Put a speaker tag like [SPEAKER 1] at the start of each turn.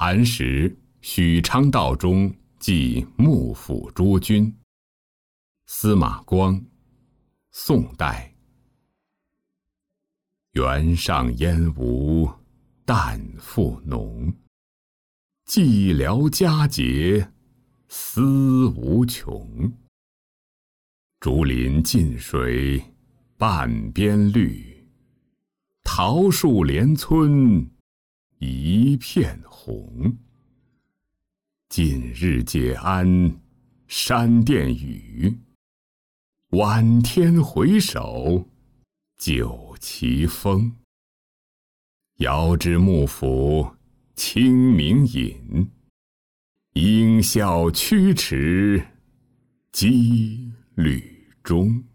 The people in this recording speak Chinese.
[SPEAKER 1] 韩时，许昌道中祭幕府诸君。司马光，宋代。原上烟无，淡复浓。寂寥佳节，思无穷。竹林近水，半边绿。桃树连村，一片红。近日解鞍，山殿雨。晚天回首，酒旗风。遥知幕府，清明饮。应笑曲池，羁旅中。